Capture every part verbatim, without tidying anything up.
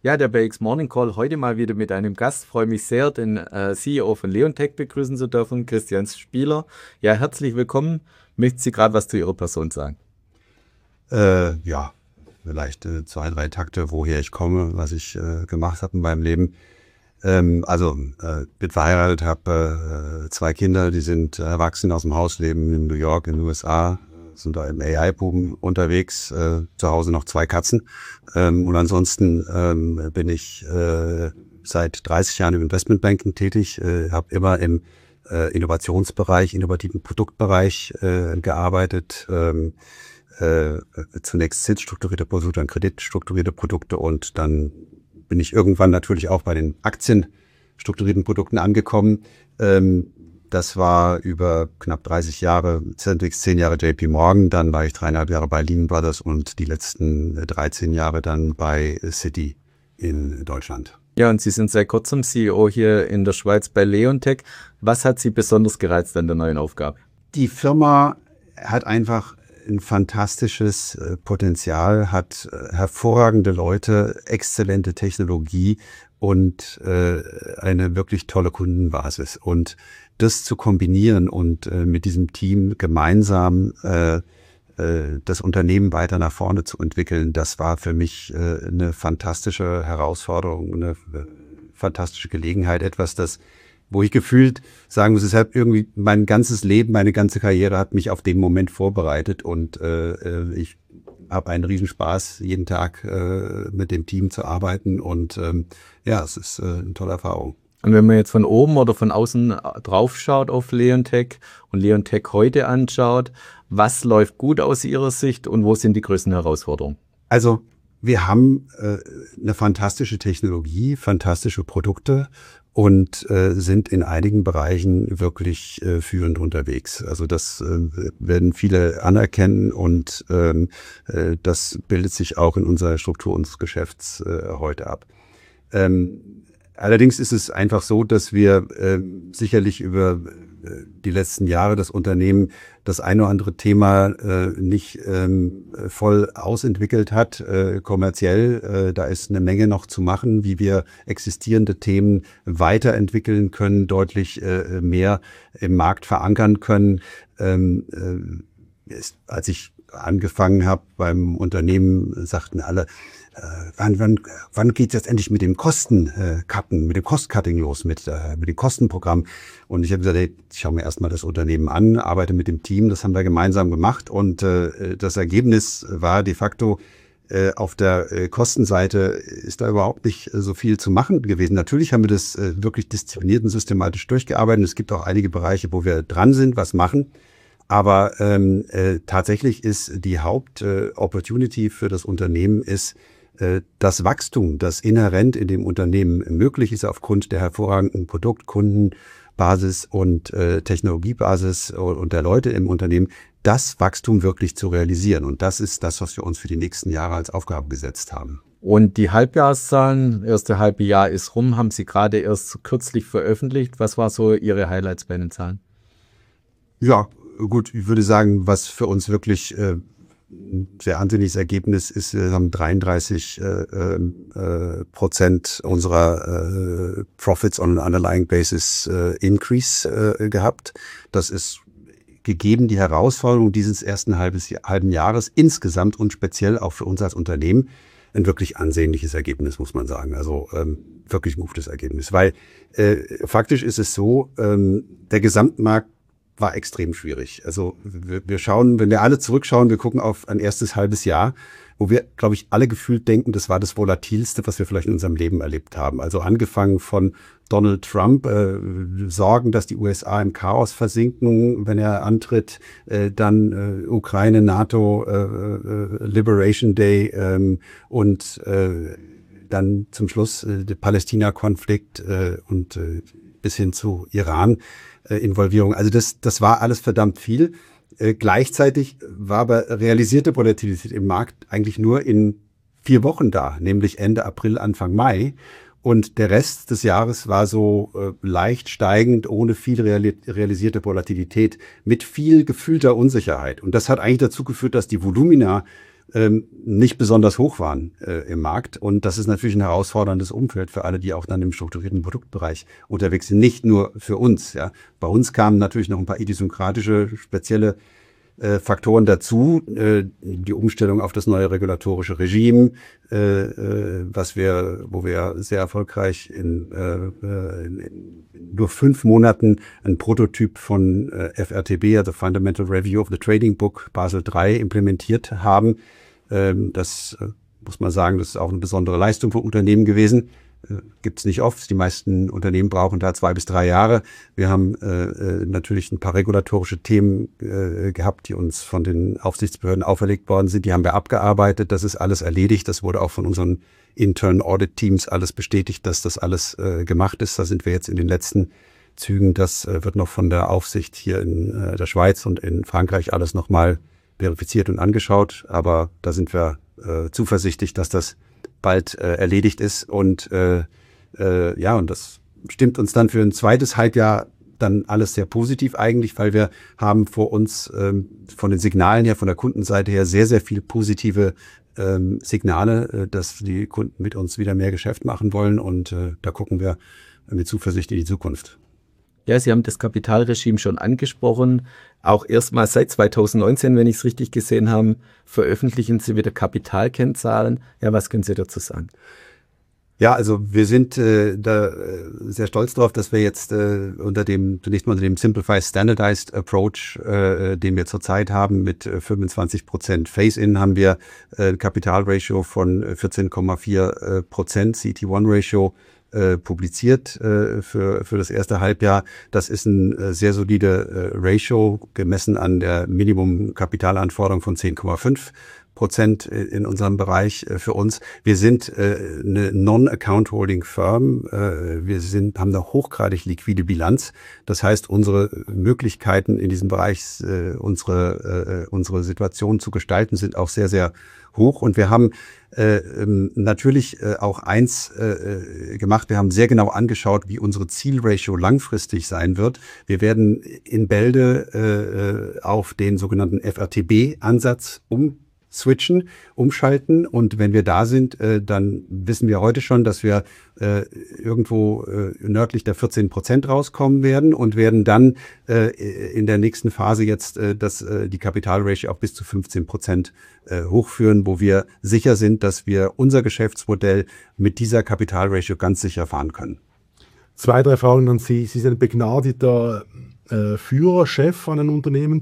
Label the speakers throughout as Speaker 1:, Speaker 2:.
Speaker 1: Ja, der B X Morning Call heute mal wieder mit einem Gast. Freue mich sehr, den äh, C E O von Leonteq begrüßen zu dürfen, Christian Spieler. Ja, herzlich willkommen. Möchten Sie gerade was zu Ihrer Person sagen?
Speaker 2: Äh, ja, vielleicht äh, zwei, drei Takte, woher ich komme, was ich äh, gemacht habe in meinem Leben. Ähm, also, äh, bin verheiratet, habe äh, zwei Kinder, die sind erwachsen, aus dem Haus, leben in New York, in den U S A, sind da im A I-Boom unterwegs, äh, zu Hause noch zwei Katzen. Ähm, und ansonsten ähm, bin ich äh, seit dreißig Jahren im Investmentbanking tätig, äh, habe immer im äh, Innovationsbereich, innovativen Produktbereich äh, gearbeitet, ähm, äh, zunächst zinsstrukturierte Produkte, dann kreditstrukturierte Produkte und dann bin ich irgendwann natürlich auch bei den aktienstrukturierten Produkten angekommen. Ähm, Das war über knapp dreißig Jahre, zehn Jahre J P Morgan, dann war ich dreieinhalb Jahre bei Lehman Brothers und die letzten dreizehn Jahre dann bei Citi in Deutschland.
Speaker 1: Ja, und Sie sind seit kurzem C E O hier in der Schweiz bei Leonteq. Was hat Sie besonders gereizt an der neuen Aufgabe?
Speaker 2: Die Firma hat einfach ein fantastisches Potenzial, hat hervorragende Leute, exzellente Technologie und äh, eine wirklich tolle Kundenbasis. Und das zu kombinieren und äh, mit diesem Team gemeinsam äh, äh, das Unternehmen weiter nach vorne zu entwickeln, das war für mich äh, eine fantastische Herausforderung, eine äh, fantastische Gelegenheit, etwas, das, wo ich gefühlt sagen muss, es hat irgendwie mein ganzes Leben, meine ganze Karriere hat mich auf den Moment vorbereitet und äh, ich habe einen Riesenspaß, jeden Tag äh, mit dem Team zu arbeiten und ähm, ja, es ist äh, eine tolle Erfahrung.
Speaker 1: Und wenn man jetzt von oben oder von außen drauf schaut auf Leonteq und Leonteq heute anschaut, was läuft gut aus Ihrer Sicht und wo sind die größten Herausforderungen?
Speaker 2: Also wir haben äh, eine fantastische Technologie, fantastische Produkte und äh, sind in einigen Bereichen wirklich äh, führend unterwegs. Also das äh, werden viele anerkennen und ähm, äh, das bildet sich auch in unserer Struktur unseres Geschäfts äh, heute ab. Ähm, Allerdings ist es einfach so, dass wir äh, sicherlich über äh, die letzten Jahre das Unternehmen das eine oder andere Thema äh, nicht ähm, voll ausentwickelt hat, äh, kommerziell. Äh, da ist eine Menge noch zu machen, wie wir existierende Themen weiterentwickeln können, deutlich äh, mehr im Markt verankern können. Ähm, äh, ist, als ich angefangen habe beim Unternehmen, sagten alle, Äh, wann, wann, wann geht es jetzt endlich mit dem Kostencutten, äh, mit dem Cost-Cutting los, mit, äh, mit dem Kostenprogramm? Und ich habe gesagt, hey, ich schaue mir erstmal das Unternehmen an, arbeite mit dem Team, das haben wir gemeinsam gemacht. Und äh, das Ergebnis war de facto, äh, auf der äh, Kostenseite ist da überhaupt nicht äh, so viel zu machen gewesen. Natürlich haben wir das äh, wirklich diszipliniert und systematisch durchgearbeitet. Es gibt auch einige Bereiche, wo wir dran sind, was machen. Aber ähm, äh, tatsächlich ist die Haupt-Opportunity äh, für das Unternehmen ist, das Wachstum, das inhärent in dem Unternehmen möglich ist aufgrund der hervorragenden Produktkundenbasis und äh, Technologiebasis und der Leute im Unternehmen, das Wachstum wirklich zu realisieren. Und das ist das, was wir uns für die nächsten Jahre als Aufgabe gesetzt haben.
Speaker 1: Und die Halbjahreszahlen, erste halbe Jahr ist rum, haben Sie gerade erst kürzlich veröffentlicht. Was war so Ihre Highlights bei den Zahlen?
Speaker 2: Ja, gut, ich würde sagen, was für uns wirklich äh, ein sehr ansehnliches Ergebnis ist, wir haben dreiunddreißig äh, äh, Prozent unserer äh, Profits on an underlying basis äh, Increase äh, gehabt. Das ist gegeben die Herausforderung dieses ersten halbes, halben Jahres insgesamt und speziell auch für uns als Unternehmen ein wirklich ansehnliches Ergebnis, muss man sagen. Also ähm, wirklich ein gutes Ergebnis, weil äh, faktisch ist es so, ähm, der Gesamtmarkt war extrem schwierig. Also wir, wir schauen, wenn wir alle zurückschauen, wir gucken auf ein erstes halbes Jahr, wo wir, glaube ich, alle gefühlt denken, das war das Volatilste, was wir vielleicht in unserem Leben erlebt haben. Also angefangen von Donald Trump, äh, Sorgen, dass die U S A im Chaos versinken, wenn er antritt, äh, dann äh, Ukraine, NATO, äh, äh, Liberation Day ähm, und äh, dann zum Schluss äh, der Palästina-Konflikt äh, und äh, bis hin zu Iran. Involvierung. Also das, das war alles verdammt viel. Äh, gleichzeitig war aber realisierte Volatilität im Markt eigentlich nur in vier Wochen da, nämlich Ende April, Anfang Mai. Und der Rest des Jahres war so äh, leicht steigend, ohne viel reali- realisierte Volatilität, mit viel gefühlter Unsicherheit. Und das hat eigentlich dazu geführt, dass die Volumina ähm, nicht besonders hoch waren äh, im Markt. Und das ist natürlich ein herausforderndes Umfeld für alle, die auch dann im strukturierten Produktbereich unterwegs sind. Nicht nur für uns. Ja. Bei uns kamen natürlich noch ein paar idiosynkratische, spezielle äh, Faktoren dazu. Äh, die Umstellung auf das neue regulatorische Regime, äh, äh, was wir, wo wir sehr erfolgreich in, äh, in, in nur fünf Monaten ein Prototyp von äh, F R T B, also Fundamental Review of the Trading Book Basel drei, implementiert haben. Ähm, das äh, muss man sagen, das ist auch eine besondere Leistung vom Unternehmen gewesen. Äh, Gibt es nicht oft. Die meisten Unternehmen brauchen da zwei bis drei Jahre. Wir haben äh, natürlich ein paar regulatorische Themen äh, gehabt, die uns von den Aufsichtsbehörden auferlegt worden sind. Die haben wir abgearbeitet. Das ist alles erledigt. Das wurde auch von unseren internen Audit-Teams alles bestätigt, dass das alles äh, gemacht ist. Da sind wir jetzt in den letzten Zügen. Das äh, wird noch von der Aufsicht hier in äh, der Schweiz und in Frankreich alles nochmal verifiziert und angeschaut. Aber da sind wir äh, zuversichtlich, dass das bald äh, erledigt ist. Und äh, äh, ja, und das stimmt uns dann für ein zweites Halbjahr dann alles sehr positiv eigentlich, weil wir haben vor uns ähm, von den Signalen her, von der Kundenseite her sehr, sehr viele positive ähm, Signale, äh, dass die Kunden mit uns wieder mehr Geschäft machen wollen. Und äh, da gucken wir mit Zuversicht in die Zukunft.
Speaker 1: Ja, Sie haben das Kapitalregime schon angesprochen. Auch erstmals seit zweitausendneunzehn, wenn ich es richtig gesehen habe, veröffentlichen Sie wieder Kapitalkennzahlen. Ja, was können Sie dazu sagen?
Speaker 2: Ja, also wir sind äh, da äh, sehr stolz drauf, dass wir jetzt äh, unter dem, zunächst mal unter dem Simplified Standardized Approach, äh, den wir zurzeit haben, mit äh, fünfundzwanzig Prozent Phase-In, haben wir äh, Kapitalratio von vierzehn Komma vier Prozent, C E T eins Ratio äh, publiziert äh, für, für das erste Halbjahr. Das ist ein äh, sehr solide äh, Ratio, gemessen an der Minimum-Kapitalanforderung von zehn Komma fünf Prozent in unserem Bereich für uns. Wir sind äh, eine Non-Account-Holding-Firm. Äh, wir sind, haben eine hochgradig liquide Bilanz. Das heißt, unsere Möglichkeiten in diesem Bereich, äh, unsere, äh, unsere Situation zu gestalten, sind auch sehr, sehr hoch. Und wir haben äh, natürlich äh, auch eins äh, gemacht. Wir haben sehr genau angeschaut, wie unsere Zielratio langfristig sein wird. Wir werden in Bälde äh, auf den sogenannten F R T B-Ansatz um switchen, umschalten, und wenn wir da sind, äh, dann wissen wir heute schon, dass wir äh, irgendwo äh, nördlich der vierzehn Prozent rauskommen werden und werden dann äh, in der nächsten Phase jetzt äh, das, äh, die Kapitalratio auch bis zu fünfzehn Prozent äh, hochführen, wo wir sicher sind, dass wir unser Geschäftsmodell mit dieser Kapitalratio ganz sicher fahren können.
Speaker 3: Zwei, drei Fragen an Sie. Sie sind ein begnadeter äh, Führer, Chef an einem Unternehmen.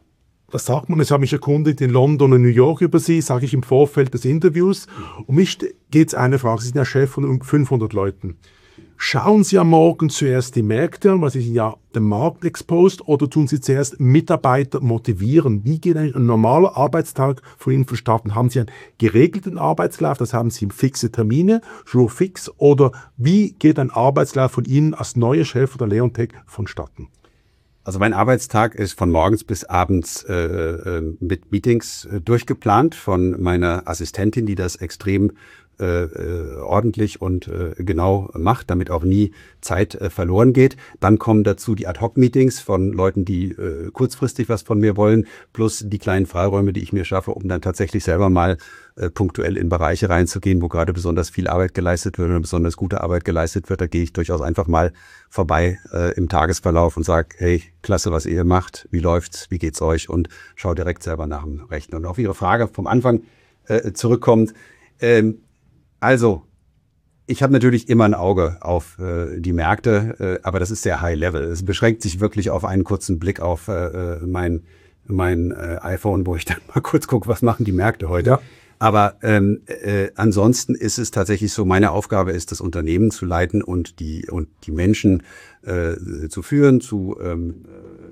Speaker 3: Was sagt man? Ich habe mich erkundigt in London und New York über Sie, sage ich im Vorfeld des Interviews. Um mich geht es eine Frage. Sie sind ja Chef von fünfhundert Leuten. Schauen Sie am Morgen zuerst die Märkte an, weil Sie sind ja dem Markt exposed, oder tun Sie zuerst Mitarbeiter motivieren? Wie geht ein normaler Arbeitstag von Ihnen vonstatten? Haben Sie einen geregelten Arbeitslauf, das haben Sie fixe Termine, jour fix, oder wie geht ein Arbeitslauf von Ihnen als neuer Chef der Leonteq vonstatten?
Speaker 2: Also mein Arbeitstag ist von morgens bis abends äh, äh, mit Meetings äh, durchgeplant von meiner Assistentin, die das extrem äh, äh, ordentlich und äh, genau macht, damit auch nie Zeit äh, verloren geht. Dann kommen dazu die Ad-Hoc-Meetings von Leuten, die äh, kurzfristig was von mir wollen, plus die kleinen Freiräume, die ich mir schaffe, um dann tatsächlich selber mal äh, punktuell in Bereiche reinzugehen, wo gerade besonders viel Arbeit geleistet wird oder besonders gute Arbeit geleistet wird. Da gehe ich durchaus einfach mal vorbei äh, im Tagesverlauf und sage, hey, klasse, was ihr macht, wie läuft's, wie geht's euch, und schau direkt selber nach dem Rechnen. Und auf Ihre Frage vom Anfang äh, zurückkommt, ähm, also ich habe natürlich immer ein Auge auf äh, die Märkte, äh, aber das ist sehr high level. Es beschränkt sich wirklich auf einen kurzen Blick auf äh, mein, mein äh, iPhone, wo ich dann mal kurz gucke, was machen die Märkte heute. Ja. Aber ähm, äh, ansonsten ist es tatsächlich so, meine Aufgabe ist, das Unternehmen zu leiten und die, und die Menschen äh, zu führen, zu, ähm,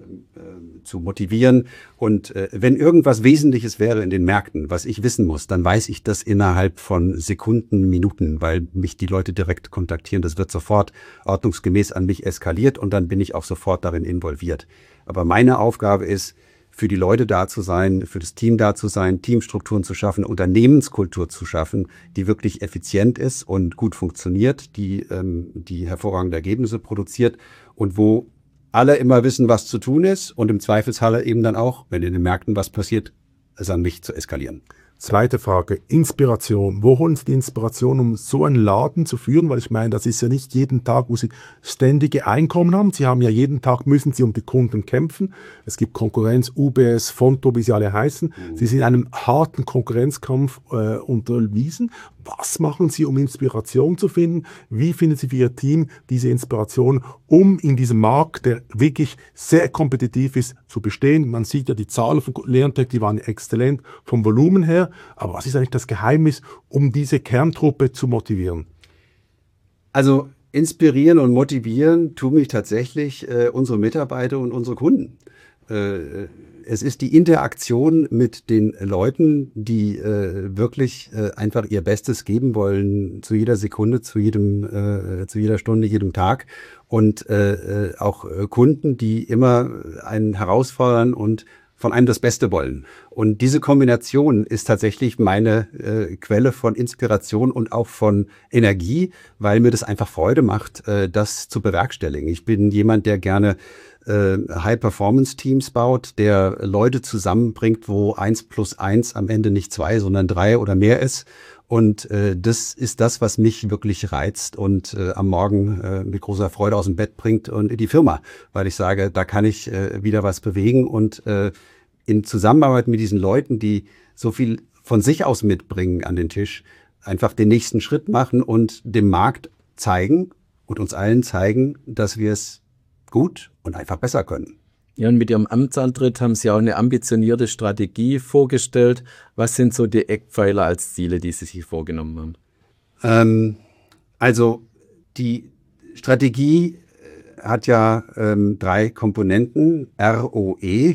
Speaker 2: äh, zu motivieren. Und äh, wenn irgendwas Wesentliches wäre in den Märkten, was ich wissen muss, dann weiß ich das innerhalb von Sekunden, Minuten, weil mich die Leute direkt kontaktieren. Das wird sofort ordnungsgemäß an mich eskaliert und dann bin ich auch sofort darin involviert. Aber meine Aufgabe ist, für die Leute da zu sein, für das Team da zu sein, Teamstrukturen zu schaffen, Unternehmenskultur zu schaffen, die wirklich effizient ist und gut funktioniert, die, ähm, die hervorragende Ergebnisse produziert und wo alle immer wissen, was zu tun ist und im Zweifelsfalle eben dann auch, wenn in den Märkten was passiert, es an mich zu eskalieren.
Speaker 3: Zweite Frage, Inspiration. Wo holen Sie die Inspiration, um so einen Laden zu führen? Weil ich meine, das ist ja nicht jeden Tag, wo Sie ständige Einkommen haben. Sie haben ja jeden Tag, müssen Sie um die Kunden kämpfen. Es gibt Konkurrenz, U B S, Fonto, wie sie alle heißen. Mhm. Sie sind einem harten Konkurrenzkampf äh, unterwiesen. Was machen Sie, um Inspiration zu finden? Wie finden Sie für Ihr Team diese Inspiration, um in diesem Markt, der wirklich sehr kompetitiv ist, zu bestehen? Man sieht ja die Zahlen von Leonteq, die waren exzellent vom Volumen her. Aber was ist eigentlich das Geheimnis, um diese Kerntruppe zu motivieren?
Speaker 2: Also inspirieren und motivieren tun mich tatsächlich äh, unsere Mitarbeiter und unsere Kunden. Äh, es ist die Interaktion mit den Leuten, die äh, wirklich äh, einfach ihr Bestes geben wollen, zu jeder Sekunde, zu jedem, äh, zu jeder Stunde, jedem Tag. Und äh, auch äh, Kunden, die immer einen herausfordern und von einem das Beste wollen. Und diese Kombination ist tatsächlich meine äh, Quelle von Inspiration und auch von Energie, weil mir das einfach Freude macht, äh, das zu bewerkstelligen. Ich bin jemand, der gerne äh, High-Performance-Teams baut, der Leute zusammenbringt, wo eins plus eins am Ende nicht zwei, sondern drei oder mehr ist. Und äh, das ist das, was mich wirklich reizt und äh, am Morgen äh, mit großer Freude aus dem Bett bringt und in die Firma, weil ich sage, da kann ich äh, wieder was bewegen und äh, in Zusammenarbeit mit diesen Leuten, die so viel von sich aus mitbringen an den Tisch, einfach den nächsten Schritt machen und dem Markt zeigen und uns allen zeigen, dass wir es gut und einfach besser können.
Speaker 1: Ja, und mit Ihrem Amtsantritt haben Sie auch eine ambitionierte Strategie vorgestellt. Was sind so die Eckpfeiler als Ziele, die Sie sich vorgenommen haben?
Speaker 2: Ähm, also die Strategie hat ja ähm, drei Komponenten. R O E,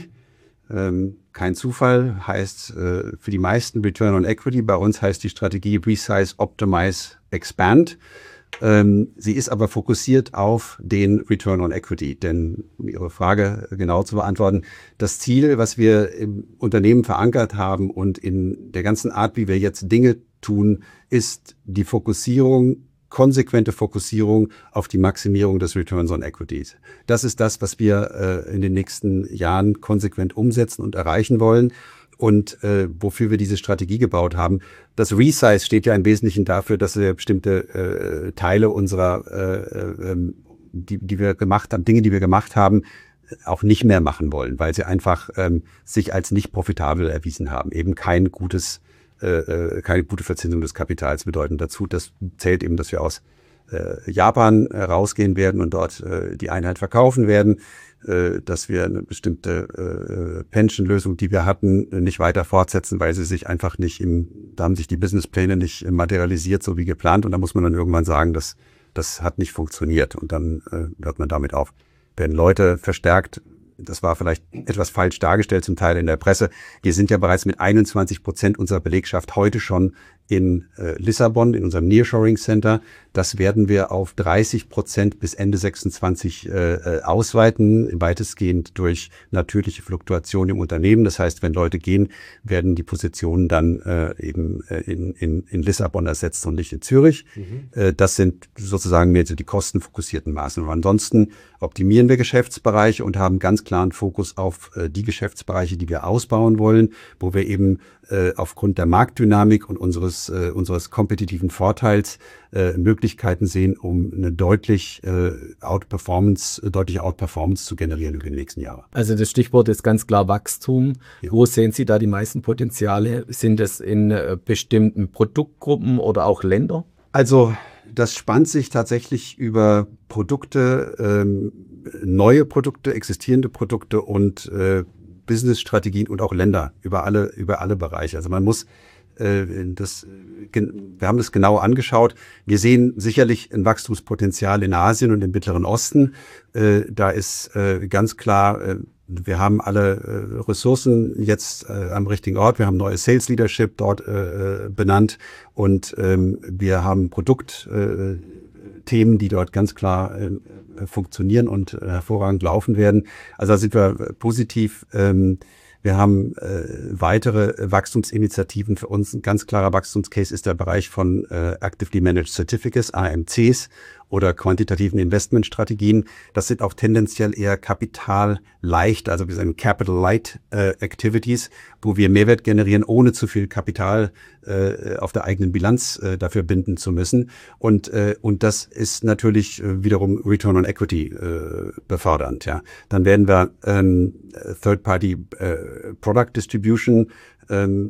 Speaker 2: ähm, kein Zufall, heißt äh, für die meisten Return on Equity. Bei uns heißt die Strategie Resize, Optimize, Expand. Ähm, sie ist aber fokussiert auf den Return on Equity, denn um Ihre Frage genau zu beantworten, das Ziel, was wir im Unternehmen verankert haben und in der ganzen Art, wie wir jetzt Dinge tun, ist die Fokussierung, konsequente Fokussierung auf die Maximierung des Returns on Equity. Das ist das, was wir äh, in den nächsten Jahren konsequent umsetzen und erreichen wollen. Und äh, wofür wir diese Strategie gebaut haben. Das Resize steht ja im Wesentlichen dafür, dass wir bestimmte äh, Teile unserer, äh, äh, die, die wir gemacht haben, Dinge, die wir gemacht haben, auch nicht mehr machen wollen, weil sie einfach ähm, sich als nicht profitabel erwiesen haben. Eben kein gutes, äh, keine gute Verzinsung des Kapitals bedeuten. Dazu, das zählt eben, dass wir aus äh, Japan äh, rausgehen werden und dort äh, die Einheit verkaufen werden, dass wir eine bestimmte äh, Pension-Lösung, die wir hatten, nicht weiter fortsetzen, weil sie sich einfach nicht im, da haben sich die Businesspläne nicht materialisiert, so wie geplant. Und da muss man dann irgendwann sagen, dass das hat nicht funktioniert. Und dann äh, hört man damit auf. Werden Leute verstärkt, das war vielleicht etwas falsch dargestellt zum Teil in der Presse. Wir sind ja bereits mit einundzwanzig Prozent unserer Belegschaft heute schon in äh, Lissabon, in unserem Nearshoring Center. Das werden wir auf dreißig Prozent bis Ende sechsundzwanzig äh, ausweiten, weitestgehend durch natürliche Fluktuation im Unternehmen. Das heißt, wenn Leute gehen, werden die Positionen dann äh, eben äh, in, in, in Lissabon ersetzt und nicht in Zürich. Mhm. Äh, das sind sozusagen mehr so die kostenfokussierten Maßnahmen. Ansonsten optimieren wir Geschäftsbereiche und haben ganz klaren Fokus auf äh, die Geschäftsbereiche, die wir ausbauen wollen, wo wir eben äh, aufgrund der Marktdynamik und unseres, äh, unseres kompetitiven Vorteils äh, Möglichkeiten sehen, um eine deutlich äh, Outperformance, äh, deutliche Outperformance zu generieren über die nächsten Jahre.
Speaker 1: Also das Stichwort ist ganz klar Wachstum. Ja. Wo sehen Sie da die meisten Potenziale? Sind es in äh, bestimmten Produktgruppen oder auch Länder?
Speaker 2: Also das spannt sich tatsächlich über Produkte, ähm, neue Produkte, existierende Produkte und äh, Business-Strategien und auch Länder über alle, über alle Bereiche. Also man muss äh, das, wir haben das genau angeschaut. Wir sehen sicherlich ein Wachstumspotenzial in Asien und im Mittleren Osten. Äh, da ist äh, ganz klar, äh, wir haben alle äh, Ressourcen jetzt äh, am richtigen Ort. Wir haben neue Sales Leadership dort äh, benannt und ähm, wir haben Produktthemen, äh, die dort ganz klar äh, funktionieren und äh, hervorragend laufen werden. Also da sind wir positiv. Ähm, wir haben äh, weitere Wachstumsinitiativen. Für uns ein ganz klarer Wachstumscase ist der Bereich von äh, Actively Managed Certificates, A M Cs. oder quantitativen Investmentstrategien. Das sind auch tendenziell eher kapitalleicht, also wir sagen Capital Light äh, Activities, wo wir Mehrwert generieren, ohne zu viel Kapital äh, auf der eigenen Bilanz äh, dafür binden zu müssen. Und äh, und das ist natürlich äh, wiederum Return on Equity äh, befördernd. Ja, dann werden wir ähm, Third-Party äh, Product Distribution ähm,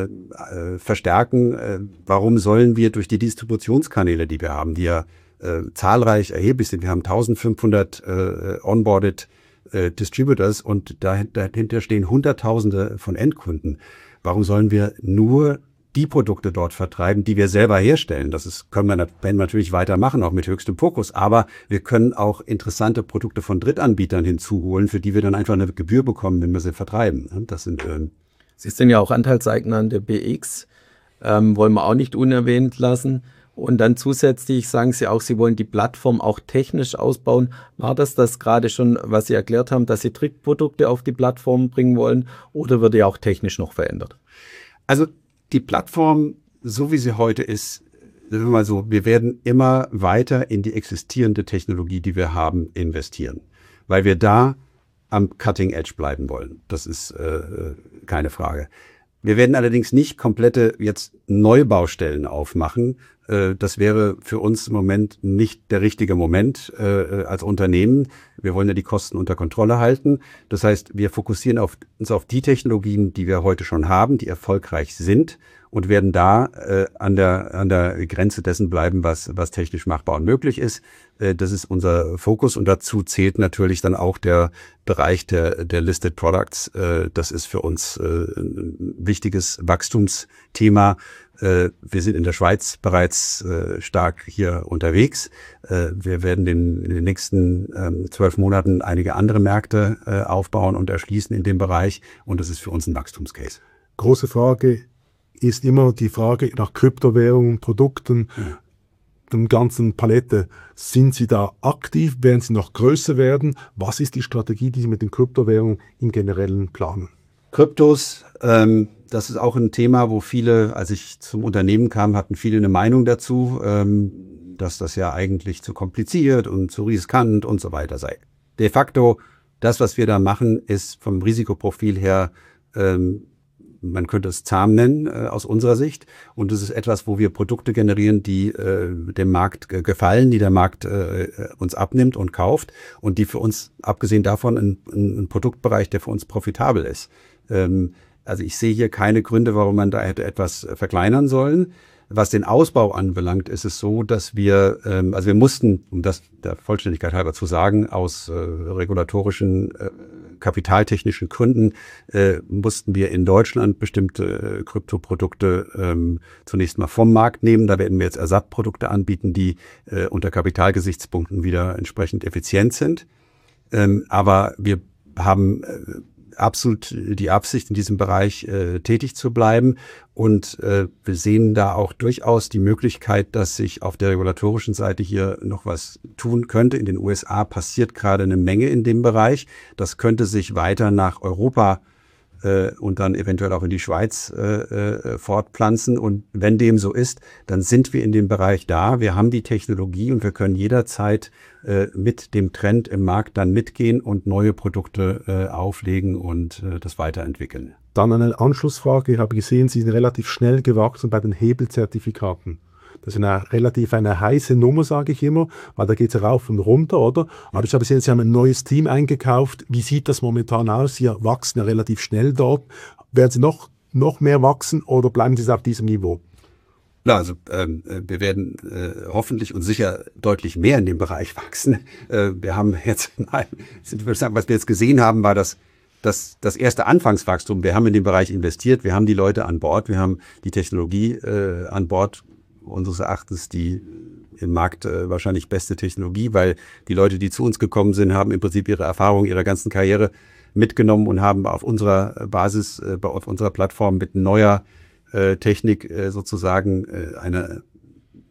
Speaker 2: äh, verstärken. Äh, warum sollen wir durch die Distributionskanäle, die wir haben, die ja äh, zahlreich erheblich sind, wir haben eintausendfünfhundert äh, onboarded äh, Distributors und dahinter stehen Hunderttausende von Endkunden. Warum sollen wir nur die Produkte dort vertreiben, die wir selber herstellen? Das ist, können wir, werden wir natürlich weitermachen, auch mit höchstem Fokus. Aber wir können auch interessante Produkte von Drittanbietern hinzuholen, für die wir dann einfach eine Gebühr bekommen, wenn wir sie vertreiben. Das sind äh,
Speaker 1: Sie sind ja auch Anteilseigner an der B X, ähm, wollen wir auch nicht unerwähnt lassen. Und dann zusätzlich sagen Sie auch, Sie wollen die Plattform auch technisch ausbauen. War das das gerade schon, was Sie erklärt haben, dass Sie Trickprodukte auf die Plattform bringen wollen, oder wird die auch technisch noch verändert?
Speaker 2: Also die Plattform, so wie sie heute ist, sagen wir mal so, wir werden immer weiter in die existierende Technologie, die wir haben, investieren, weil wir da am Cutting Edge bleiben wollen. Das ist äh, keine Frage. Wir werden allerdings nicht komplette jetzt Neubaustellen aufmachen. Äh, das wäre für uns im Moment nicht der richtige Moment äh, als Unternehmen. Wir wollen ja die Kosten unter Kontrolle halten. Das heißt, wir fokussieren auf, uns auf die Technologien, die wir heute schon haben, die erfolgreich sind, und werden da äh, an der an der Grenze dessen bleiben, was was technisch machbar und möglich ist. Äh, das ist unser Fokus, und dazu zählt natürlich dann auch der Bereich der der Listed Products. Äh, das ist für uns äh, ein wichtiges Wachstumsthema. Äh, wir sind in der Schweiz bereits äh, stark hier unterwegs. Äh, wir werden den, in den nächsten ähm, zwölf Monaten einige andere Märkte äh, aufbauen und erschließen in dem Bereich, und das ist für uns ein Wachstumscase.
Speaker 3: Große Frage ist immer die Frage nach Kryptowährungen, Produkten, ja. der ganzen Palette. Sind Sie da aktiv? Werden Sie noch größer werden? Was ist die Strategie, die Sie mit den Kryptowährungen im Generellen planen?
Speaker 2: Kryptos, ähm, das ist auch ein Thema, wo viele, als ich zum Unternehmen kam, hatten viele eine Meinung dazu, ähm, dass das ja eigentlich zu kompliziert und zu riskant und so weiter sei. De facto, das, was wir da machen, ist vom Risikoprofil her, ähm, man könnte es zahm nennen, äh, aus unserer Sicht. Und es ist etwas, wo wir Produkte generieren, die äh, dem Markt äh, gefallen, die der Markt äh, uns abnimmt und kauft, und die für uns, abgesehen davon, ein, ein Produktbereich, der für uns profitabel ist. Ähm, also ich sehe hier keine Gründe, warum man da hätte etwas verkleinern sollen. Was den Ausbau anbelangt, ist es so, dass wir, ähm, also wir mussten, um das der Vollständigkeit halber zu sagen, aus äh, regulatorischen, äh, kapitaltechnischen Gründen, äh, mussten wir in Deutschland bestimmte äh, Kryptoprodukte ähm, zunächst mal vom Markt nehmen. Da werden wir jetzt Ersatzprodukte anbieten, die äh, unter Kapitalgesichtspunkten wieder entsprechend effizient sind. Ähm, aber wir haben äh, absolut die Absicht, in diesem Bereich äh, tätig zu bleiben. Und äh, wir sehen da auch durchaus die Möglichkeit, dass sich auf der regulatorischen Seite hier noch was tun könnte. In den U S A passiert gerade eine Menge in dem Bereich. Das könnte sich weiter nach Europa äh, und dann eventuell auch in die Schweiz äh, äh, fortpflanzen. Und wenn dem so ist, dann sind wir in dem Bereich da. Wir haben die Technologie, und wir können jederzeit äh, mit dem Trend im Markt dann mitgehen und neue Produkte äh, auflegen und äh, das weiterentwickeln.
Speaker 3: Dann eine Anschlussfrage. Ich habe gesehen, Sie sind relativ schnell gewachsen bei den Hebelzertifikaten. Das ist eine relativ eine heiße Nummer, sage ich immer, weil da geht es rauf und runter, oder? Aber ich habe gesehen, Sie haben ein neues Team eingekauft. Wie sieht das momentan aus? Sie wachsen ja relativ schnell dort. Werden Sie noch, noch mehr wachsen, oder bleiben Sie auf diesem Niveau?
Speaker 2: Ja, also ähm, wir werden äh, hoffentlich und sicher deutlich mehr in dem Bereich wachsen. Äh, wir haben jetzt, nein, was wir jetzt gesehen haben, war das, das, das erste Anfangswachstum. Wir haben in den Bereich investiert, wir haben die Leute an Bord, wir haben die Technologie äh, an Bord, unseres Erachtens die im Markt äh, wahrscheinlich beste Technologie, weil die Leute, die zu uns gekommen sind, haben im Prinzip ihre Erfahrung, ihre ganzen Karriere mitgenommen und haben auf unserer Basis, äh, auf unserer Plattform mit neuer Technik äh, sozusagen äh, eine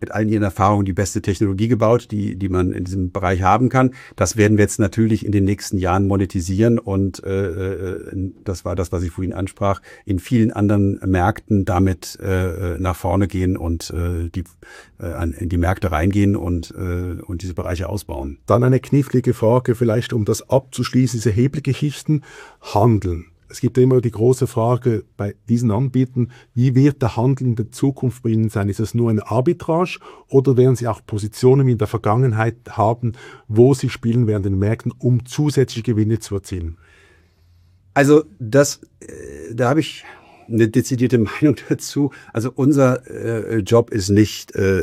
Speaker 2: mit all ihren Erfahrungen die beste Technologie gebaut, die, die man in diesem Bereich haben kann. Das werden wir jetzt natürlich in den nächsten Jahren monetisieren und äh, das war das, was ich vorhin ansprach, in vielen anderen Märkten damit äh, nach vorne gehen und äh, die, äh, in die Märkte reingehen und, äh, und diese Bereiche ausbauen.
Speaker 3: Dann eine knifflige Frage, vielleicht um das abzuschließen, diese Hebelgeschichten, Handeln. Es gibt immer die große Frage bei diesen Anbietern, wie wird der Handel in der Zukunft bei Ihnen sein? Ist es nur eine Arbitrage oder werden Sie auch Positionen wie in der Vergangenheit haben, wo Sie spielen werden in den Märkten, um zusätzliche Gewinne zu erzielen?
Speaker 2: Also das, äh, da habe ich eine dezidierte Meinung dazu. Also unser äh, Job ist nicht, äh,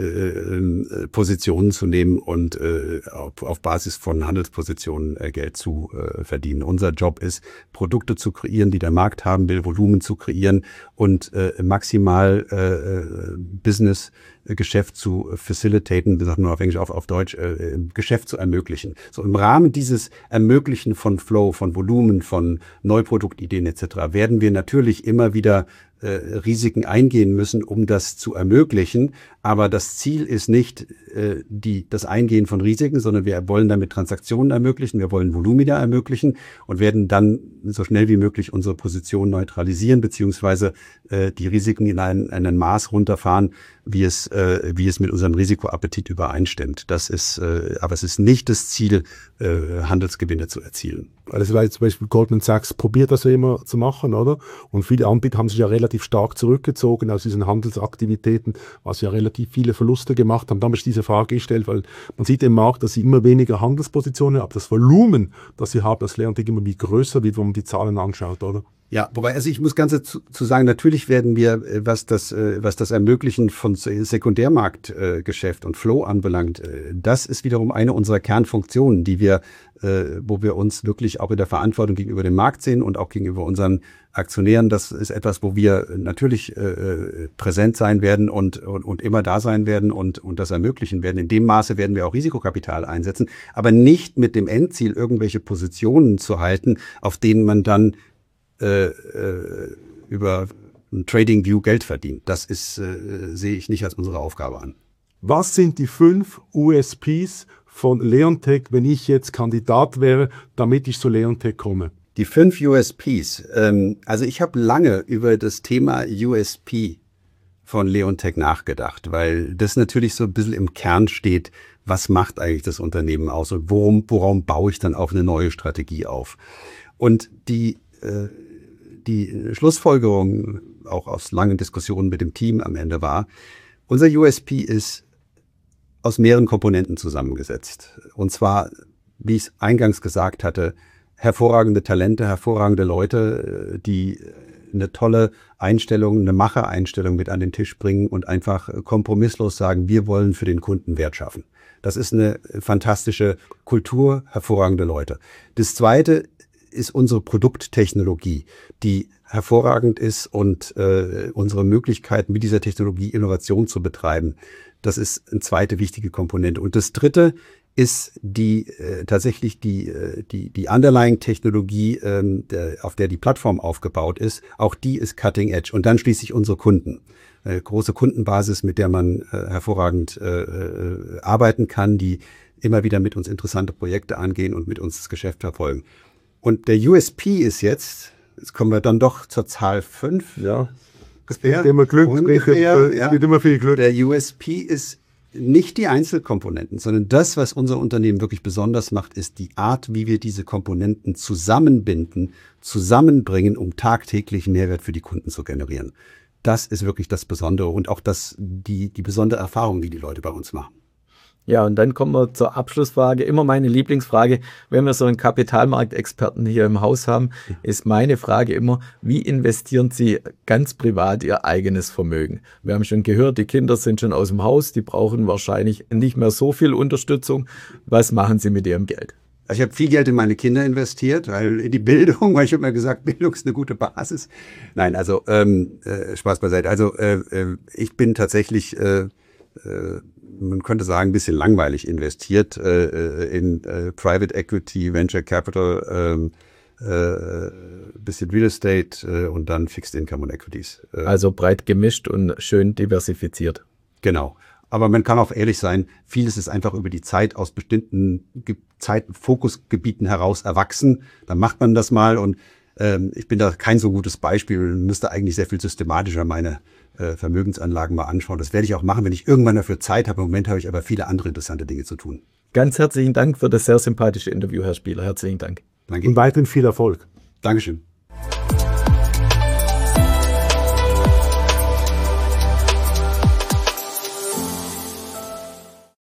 Speaker 2: äh, Positionen zu nehmen und äh, auf, auf Basis von Handelspositionen äh, Geld zu äh, verdienen. Unser Job ist, Produkte zu kreieren, die der Markt haben will, Volumen zu kreieren und äh, maximal äh, Business Geschäft zu facilitaten, wir sagen nur auf Englisch, auf, auf Deutsch, äh, Geschäft zu ermöglichen. So im Rahmen dieses Ermöglichen von Flow, von Volumen, von Neuproduktideen et cetera werden wir natürlich immer wieder äh, Risiken eingehen müssen, um das zu ermöglichen. Aber das Ziel ist nicht äh, die, das Eingehen von Risiken, sondern wir wollen damit Transaktionen ermöglichen, wir wollen Volumina ermöglichen und werden dann so schnell wie möglich unsere Position neutralisieren, beziehungsweise äh, die Risiken in ein, ein Maß runterfahren, wie es, äh, wie es mit unserem Risikoappetit übereinstimmt. Das ist, äh, aber es ist nicht das Ziel, äh, Handelsgewinne zu erzielen.
Speaker 3: Also weil zum Beispiel Goldman Sachs probiert das ja immer zu machen, oder? Und viele Anbieter haben sich ja relativ stark zurückgezogen aus diesen Handelsaktivitäten, was ja relativ viele Verluste gemacht haben. Da habe ich diese Frage gestellt, weil man sieht im Markt, dass sie immer weniger Handelspositionen haben, aber das Volumen, das sie haben, das lernt immer wie größer wird, wenn man die Zahlen anschaut, oder?
Speaker 2: Ja, wobei, also ich muss ganz zu, zu sagen, natürlich werden wir, was das, was das Ermöglichen von Sekundärmarktgeschäft und Flow anbelangt, das ist wiederum eine unserer Kernfunktionen, die wir, wo wir uns wirklich auch in der Verantwortung gegenüber dem Markt sehen und auch gegenüber unseren Aktionären. Das ist etwas, wo wir natürlich präsent sein werden und, und, und immer da sein werden und, und das ermöglichen werden. In dem Maße werden wir auch Risikokapital einsetzen, aber nicht mit dem Endziel, irgendwelche Positionen zu halten, auf denen man dann Äh, äh, über ein Trading View Geld verdient. Das ist, äh, sehe ich nicht als unsere Aufgabe an.
Speaker 3: Was sind die fünf U S Ps von Leonteq, wenn ich jetzt Kandidat wäre, damit ich zu Leonteq komme?
Speaker 2: Die fünf U S Ps. Ähm, also ich habe lange über das Thema U S P von Leonteq nachgedacht, weil das natürlich so ein bisschen im Kern steht, was macht eigentlich das Unternehmen aus und worum, worum baue ich dann auch eine neue Strategie auf. Und die äh, Die Schlussfolgerung, auch aus langen Diskussionen mit dem Team am Ende war, unser U S P ist aus mehreren Komponenten zusammengesetzt. Und zwar, wie ich es eingangs gesagt hatte, hervorragende Talente, hervorragende Leute, die eine tolle Einstellung, eine Machereinstellung mit an den Tisch bringen und einfach kompromisslos sagen, wir wollen für den Kunden Wert schaffen. Das ist eine fantastische Kultur, hervorragende Leute. Das Zweite ist unsere Produkttechnologie, die hervorragend ist und äh, unsere Möglichkeit, mit dieser Technologie Innovation zu betreiben. Das ist eine zweite wichtige Komponente. Und das Dritte ist die äh, tatsächlich die äh, die die Underlying-Technologie, ähm, der, auf der die Plattform aufgebaut ist. Auch die ist Cutting Edge. Und dann schließlich unsere Kunden. Äh, große Kundenbasis, mit der man äh, hervorragend äh, äh, arbeiten kann, die immer wieder mit uns interessante Projekte angehen und mit uns das Geschäft verfolgen. Und der U S P ist jetzt, jetzt kommen wir dann doch zur Zahl fünf.
Speaker 3: Ja, es bringt immer Glück,
Speaker 2: ungefähr,
Speaker 3: es
Speaker 2: ja.
Speaker 3: bringt immer viel Glück.
Speaker 2: Der U S P ist nicht die Einzelkomponenten, sondern das, was unser Unternehmen wirklich besonders macht, ist die Art, wie wir diese Komponenten zusammenbinden, zusammenbringen, um tagtäglich Mehrwert für die Kunden zu generieren. Das ist wirklich das Besondere und auch das, die, die besondere Erfahrung, die die Leute bei uns machen.
Speaker 1: Ja, und dann kommen wir zur Abschlussfrage. Immer meine Lieblingsfrage, wenn wir so einen Kapitalmarktexperten hier im Haus haben, ist meine Frage immer, wie investieren Sie ganz privat Ihr eigenes Vermögen? Wir haben schon gehört, die Kinder sind schon aus dem Haus, die brauchen wahrscheinlich nicht mehr so viel Unterstützung. Was machen Sie mit Ihrem Geld?
Speaker 2: Also ich habe viel Geld in meine Kinder investiert, weil in die Bildung, weil ich habe mir gesagt, Bildung ist eine gute Basis. Nein, also ähm, äh, Spaß beiseite. Also äh, äh, ich bin tatsächlich äh, äh, man könnte sagen, ein bisschen langweilig investiert äh, in äh, Private Equity, Venture Capital, äh, äh, bisschen Real Estate äh, und dann Fixed Income und Equities.
Speaker 1: Äh, also breit gemischt und schön diversifiziert.
Speaker 2: Genau. Aber man kann auch ehrlich sein, vieles ist einfach über die Zeit aus bestimmten Ge Zeit Fokusgebieten heraus erwachsen. Dann macht man das mal und ähm, ich bin da kein so gutes Beispiel. Man müsste eigentlich sehr viel systematischer meine äh, Vermögensanlagen mal anschauen. Das werde ich auch machen, wenn ich irgendwann dafür Zeit habe. Im Moment habe ich aber viele andere interessante Dinge zu tun.
Speaker 1: Ganz herzlichen Dank für das sehr sympathische Interview, Herr Spieler. Herzlichen Dank.
Speaker 2: Danke.
Speaker 3: Und weiterhin viel Erfolg.
Speaker 2: Dankeschön.